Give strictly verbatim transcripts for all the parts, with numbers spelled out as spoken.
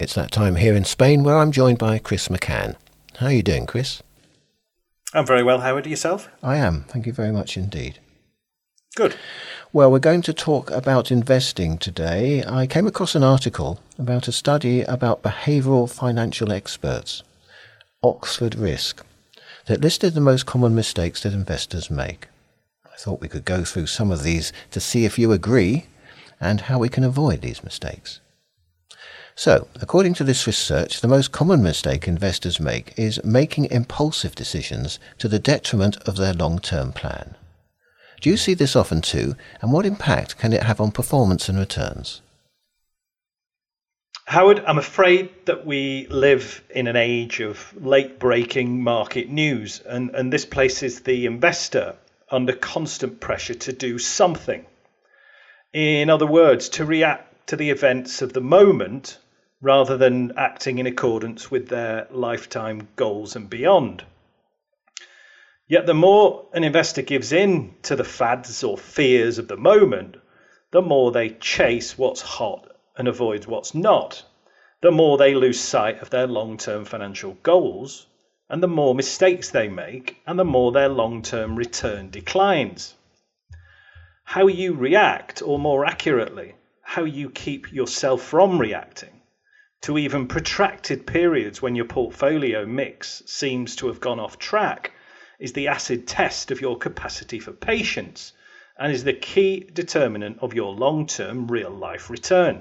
It's that time here in Spain where I'm joined by Chris McCann. How are you doing, Chris? I'm very well, Howard. Yourself? I am. Thank you very much indeed. Good. Well, we're going to talk about investing today. I came across an article about a study about behavioural financial experts, Oxford Risk, that listed the most common mistakes that investors make. I thought we could go through some of these to see if you agree and how we can avoid these mistakes. So, according to this research, the most common mistake investors make is making impulsive decisions to the detriment of their long-term plan. Do you see this often too, and what impact can it have on performance and returns? Howard, I'm afraid that we live in an age of late-breaking market news, and, and this places the investor under constant pressure to do something. In other words, to react to the events of the moment rather than acting in accordance with their lifetime goals and beyond. Yet the more an investor gives in to the fads or fears of the moment, the more they chase what's hot and avoid what's not, the more they lose sight of their long-term financial goals, and the more mistakes they make, and the more their long-term return declines. How you react, or more accurately, how you keep yourself from reacting, to even protracted periods when your portfolio mix seems to have gone off track, is the acid test of your capacity for patience and is the key determinant of your long-term real-life return.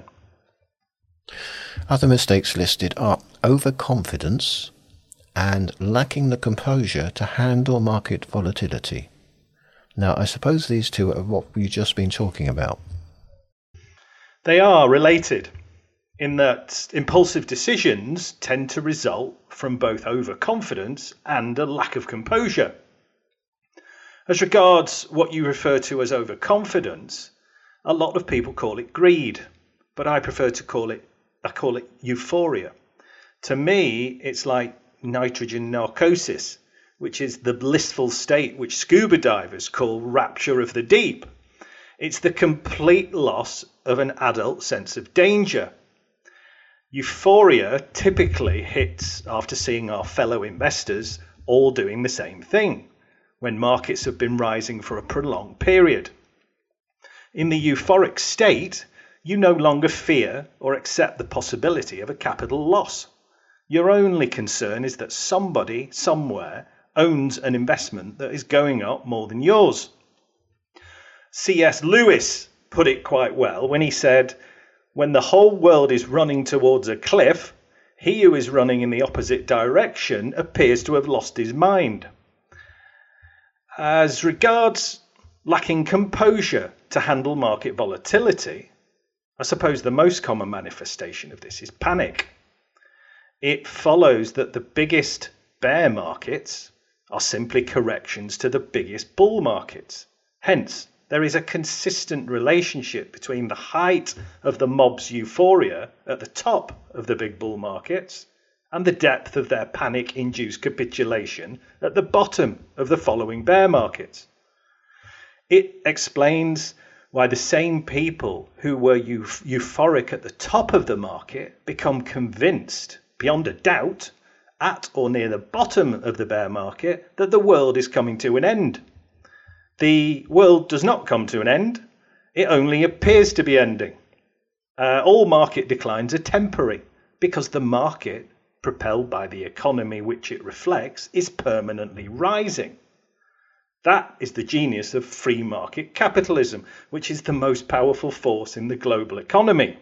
Other mistakes listed are overconfidence and lacking the composure to handle market volatility. Now, I suppose these two are what we've just been talking about. They are related in that impulsive decisions tend to result from both overconfidence and a lack of composure. As regards what you refer to as overconfidence, a lot of people call it greed, but I prefer to call it, I call it euphoria. To me, it's like nitrogen narcosis, which is the blissful state which scuba divers call rapture of the deep. It's the complete loss of an adult sense of danger. Euphoria typically hits after seeing our fellow investors all doing the same thing, when markets have been rising for a prolonged period. In the euphoric state, you no longer fear or accept the possibility of a capital loss. Your only concern is that somebody, somewhere, owns an investment that is going up more than yours. C S Lewis put it quite well when he said, "When the whole world is running towards a cliff, he who is running in the opposite direction appears to have lost his mind." As regards lacking composure to handle market volatility, I suppose the most common manifestation of this is panic. It follows that the biggest bear markets are simply corrections to the biggest bull markets. Hence, there is a consistent relationship between the height of the mob's euphoria at the top of the big bull markets and the depth of their panic-induced capitulation at the bottom of the following bear markets. It explains why the same people who were euph- euphoric at the top of the market become convinced, beyond a doubt, at or near the bottom of the bear market, that the world is coming to an end. The world does not come to an end. It only appears to be ending. Uh, all market declines are temporary because the market, propelled by the economy which it reflects, is permanently rising. That is the genius of free market capitalism, which is the most powerful force in the global economy.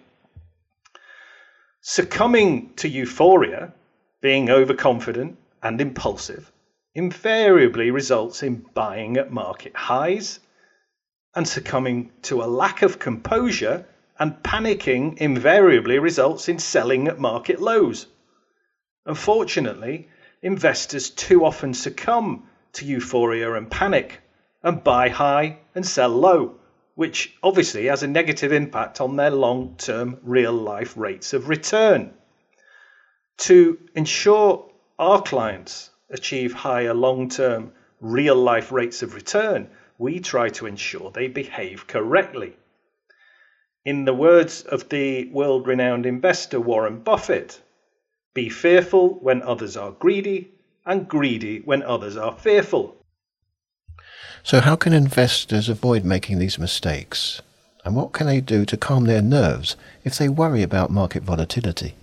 Succumbing to euphoria, being overconfident and impulsive, invariably results in buying at market highs, and succumbing to a lack of composure and panicking invariably results in selling at market lows. Unfortunately, investors too often succumb to euphoria and panic and buy high and sell low, which obviously has a negative impact on their long-term real-life rates of return. To ensure our clients achieve higher long-term real-life rates of return, we try to ensure they behave correctly. In the words of the world-renowned investor Warren Buffett, be fearful when others are greedy, and greedy when others are fearful. So how can investors avoid making these mistakes? And what can they do to calm their nerves if they worry about market volatility?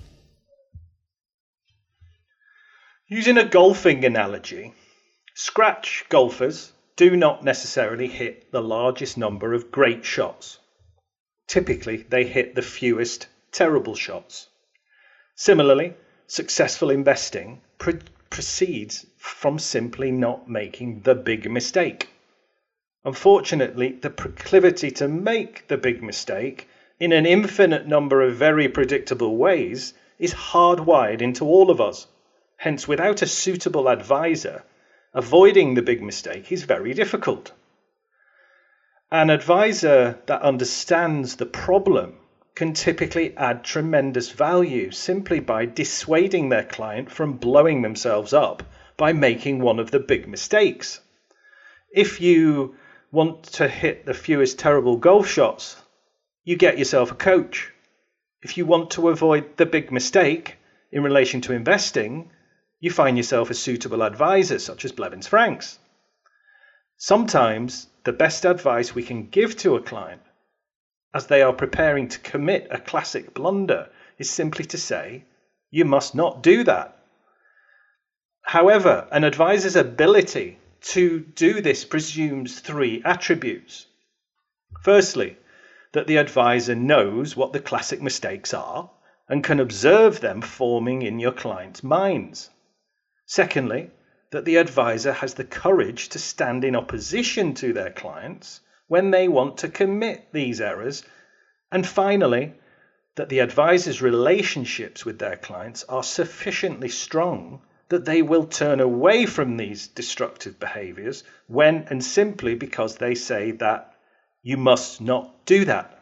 Using a golfing analogy, scratch golfers do not necessarily hit the largest number of great shots. Typically, they hit the fewest terrible shots. Similarly, successful investing pre- proceeds from simply not making the big mistake. Unfortunately, the proclivity to make the big mistake in an infinite number of very predictable ways is hardwired into all of us. Hence, without a suitable advisor, avoiding the big mistake is very difficult. An advisor that understands the problem can typically add tremendous value simply by dissuading their client from blowing themselves up by making one of the big mistakes. If you want to hit the fewest terrible golf shots, you get yourself a coach. If you want to avoid the big mistake in relation to investing, you find yourself a suitable advisor such as Blevins Franks. Sometimes the best advice we can give to a client as they are preparing to commit a classic blunder is simply to say, you must not do that. However, an advisor's ability to do this presumes three attributes. Firstly, that the advisor knows what the classic mistakes are and can observe them forming in your client's minds. Secondly, that the advisor has the courage to stand in opposition to their clients when they want to commit these errors. And finally, that the advisor's relationships with their clients are sufficiently strong that they will turn away from these destructive behaviors when and simply because they say that you must not do that.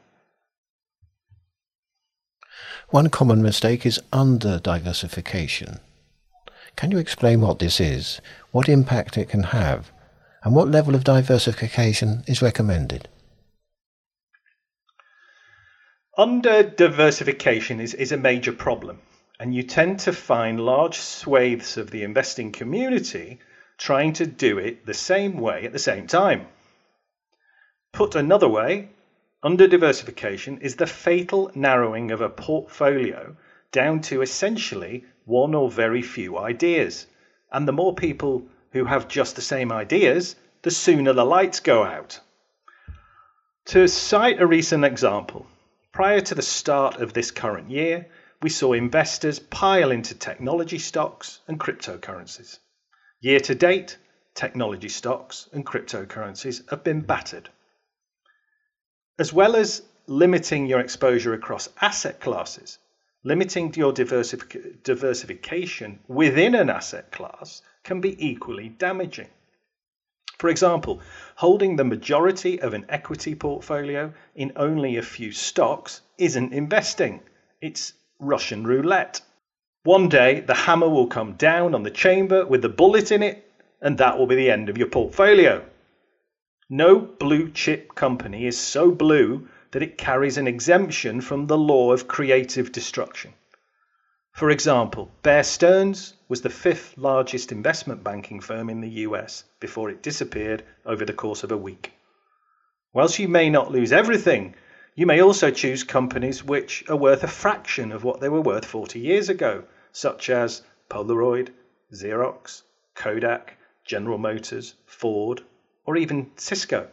One common mistake is under-diversification. Can you explain what this is, what impact it can have, and what level of diversification is recommended? Under-diversification is, is a major problem, and you tend to find large swathes of the investing community trying to do it the same way at the same time. Put another way, under-diversification is the fatal narrowing of a portfolio down to essentially one or very few ideas. And the more people who have just the same ideas, the sooner the lights go out. To cite a recent example, prior to the start of this current year, we saw investors pile into technology stocks and cryptocurrencies. Year to date, technology stocks and cryptocurrencies have been battered. As well as limiting your exposure across asset classes, limiting your diversific- diversification within an asset class can be equally damaging. For example, holding the majority of an equity portfolio in only a few stocks isn't investing. It's Russian roulette. One day, the hammer will come down on the chamber with the bullet in it, and that will be the end of your portfolio. No blue chip company is so blue that it carries an exemption from the law of creative destruction. For example, Bear Stearns was the fifth largest investment banking firm in the U S before it disappeared over the course of a week. Whilst you may not lose everything, you may also choose companies which are worth a fraction of what they were worth forty years ago, such as Polaroid, Xerox, Kodak, General Motors, Ford, or even Cisco.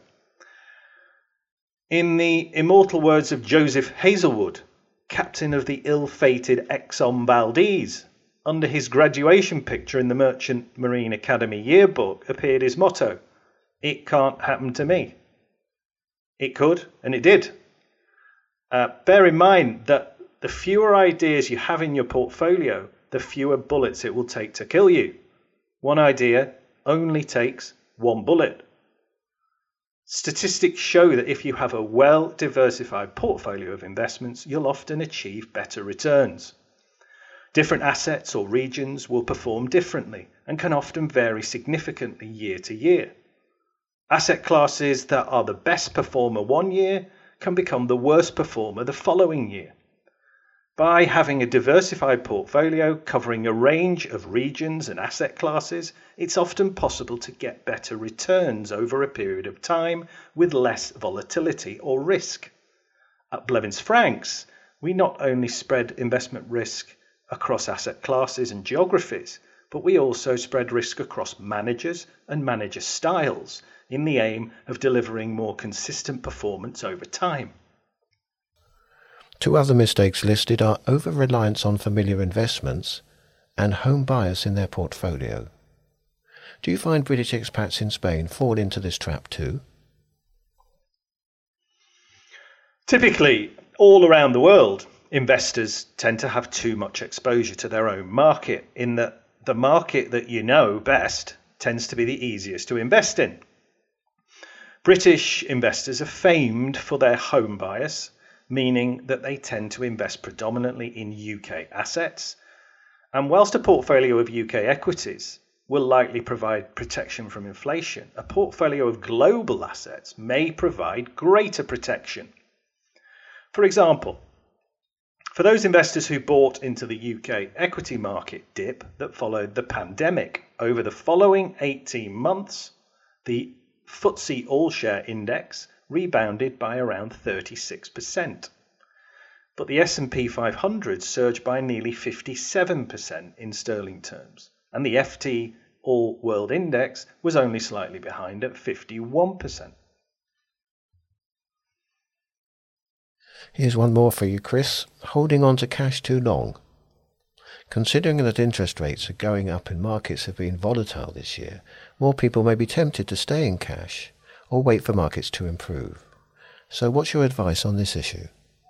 In the immortal words of Joseph Hazelwood, captain of the ill-fated Exxon Valdez, under his graduation picture in the Merchant Marine Academy yearbook appeared his motto, "It can't happen to me." It could, and it did. Uh, bear in mind that the fewer ideas you have in your portfolio, the fewer bullets it will take to kill you. One idea only takes one bullet. Statistics show that if you have a well-diversified portfolio of investments, you'll often achieve better returns. Different assets or regions will perform differently and can often vary significantly year to year. Asset classes that are the best performer one year can become the worst performer the following year. By having a diversified portfolio covering a range of regions and asset classes, it's often possible to get better returns over a period of time with less volatility or risk. At Blevins Franks, we not only spread investment risk across asset classes and geographies, but we also spread risk across managers and manager styles in the aim of delivering more consistent performance over time. Two other mistakes listed are over-reliance on familiar investments and home bias in their portfolio. Do you find British expats in Spain fall into this trap too? Typically, all around the world, investors tend to have too much exposure to their own market, in that the market that you know best tends to be the easiest to invest in. British investors are famed for their home bias, meaning that they tend to invest predominantly in U K assets. And whilst a portfolio of U K equities will likely provide protection from inflation, a portfolio of global assets may provide greater protection. For example, for those investors who bought into the U K equity market dip that followed the pandemic, over the following eighteen months, the F T S E All-Share Index rebounded by around thirty-six percent. But the S and P five hundred surged by nearly fifty-seven percent in sterling terms, and the F T All World Index was only slightly behind at fifty-one percent. Here's one more for you, Chris. Holding on to cash too long. Considering that interest rates are going up and markets have been volatile this year, more people may be tempted to stay in cash or wait for markets to improve. So what's your advice on this issue?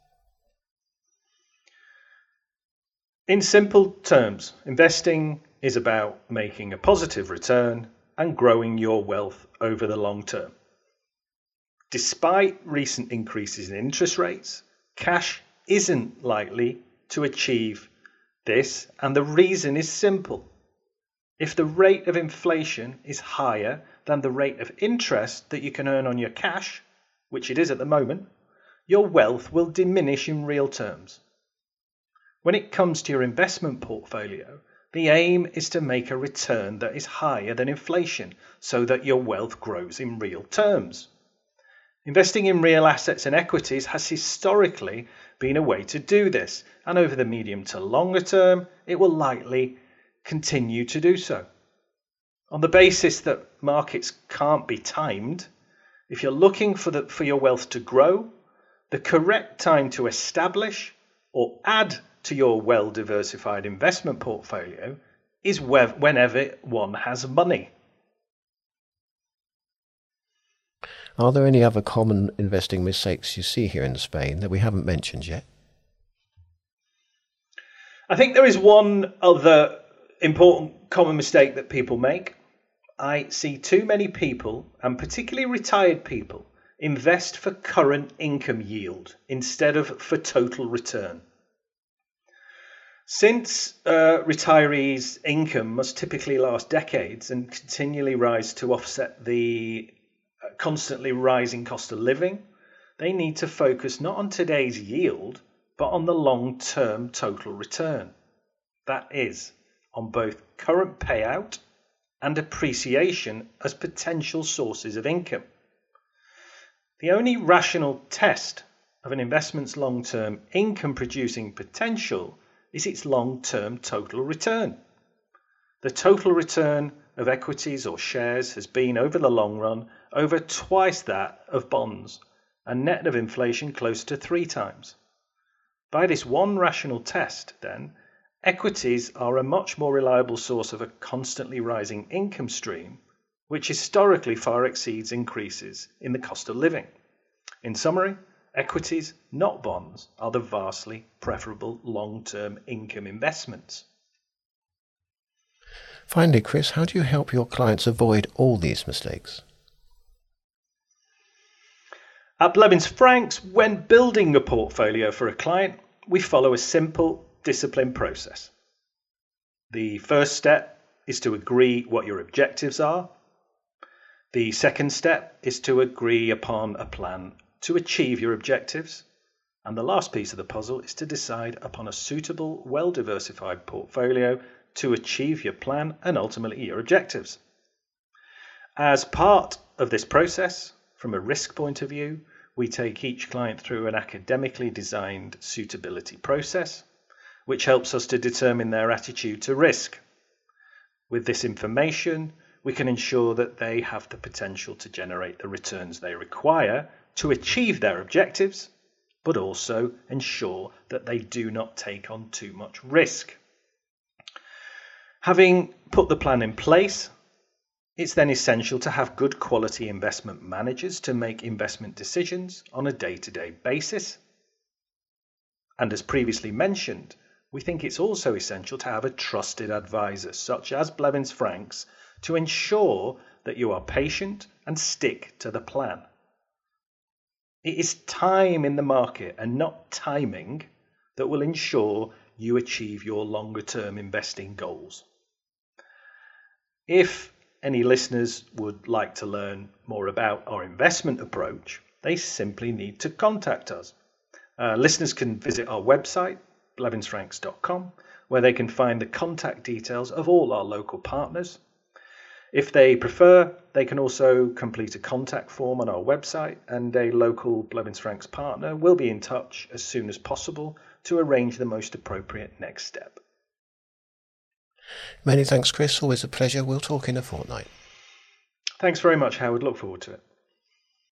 In simple terms, investing is about making a positive return and growing your wealth over the long term. Despite recent increases in interest rates, cash isn't likely to achieve this, and the reason is simple. If the rate of inflation is higher than the rate of interest that you can earn on your cash, which it is at the moment, your wealth will diminish in real terms. When it comes to your investment portfolio, the aim is to make a return that is higher than inflation so that your wealth grows in real terms. Investing in real assets and equities has historically been a way to do this, and over the medium to longer term, it will likely continue to do so. On the basis that markets can't be timed, if you're looking for, the, for your wealth to grow, the correct time to establish or add to your well-diversified investment portfolio is whenever one has money. Are there any other common investing mistakes you see here in Spain that we haven't mentioned yet? I think there is one other important common mistake that people make. I see too many people, and particularly retired people, invest for current income yield instead of for total return. Since uh, retirees' income must typically last decades and continually rise to offset the constantly rising cost of living, they need to focus not on today's yield, but on the long-term total return. That is, on both current payout and appreciation as potential sources of income. The only rational test of an investment's long-term income-producing potential is its long-term total return. The total return of equities or shares has been, over the long run, over twice that of bonds, and net of inflation close to three times. By this one rational test, then, equities are a much more reliable source of a constantly rising income stream, which historically far exceeds increases in the cost of living. In summary, equities, not bonds, are the vastly preferable long-term income investments. Finally, Chris, how do you help your clients avoid all these mistakes? At Blevins Franks, when building a portfolio for a client, we follow a simple, disciplined process. The first step is to agree what your objectives are. The second step is to agree upon a plan to achieve your objectives. And the last piece of the puzzle is to decide upon a suitable, well-diversified portfolio to achieve your plan and ultimately your objectives. As part of this process, from a risk point of view, we take each client through an academically designed suitability process, which helps us to determine their attitude to risk. With this information, we can ensure that they have the potential to generate the returns they require to achieve their objectives, but also ensure that they do not take on too much risk. Having put the plan in place, it's then essential to have good quality investment managers to make investment decisions on a day-to-day basis. And as previously mentioned, we think it's also essential to have a trusted advisor such as Blevins Franks to ensure that you are patient and stick to the plan. It is time in the market and not timing that will ensure you achieve your longer term investing goals. If any listeners would like to learn more about our investment approach, they simply need to contact us. Uh, listeners can visit our website, blevins franks dot com, where they can find the contact details of all our local partners. If they prefer, they can also complete a contact form on our website, and a local Blevins Franks partner will be in touch as soon as possible to arrange the most appropriate next step. Many thanks, Chris. Always a pleasure. We'll talk in a fortnight. Thanks very much, Howard. Look forward to it.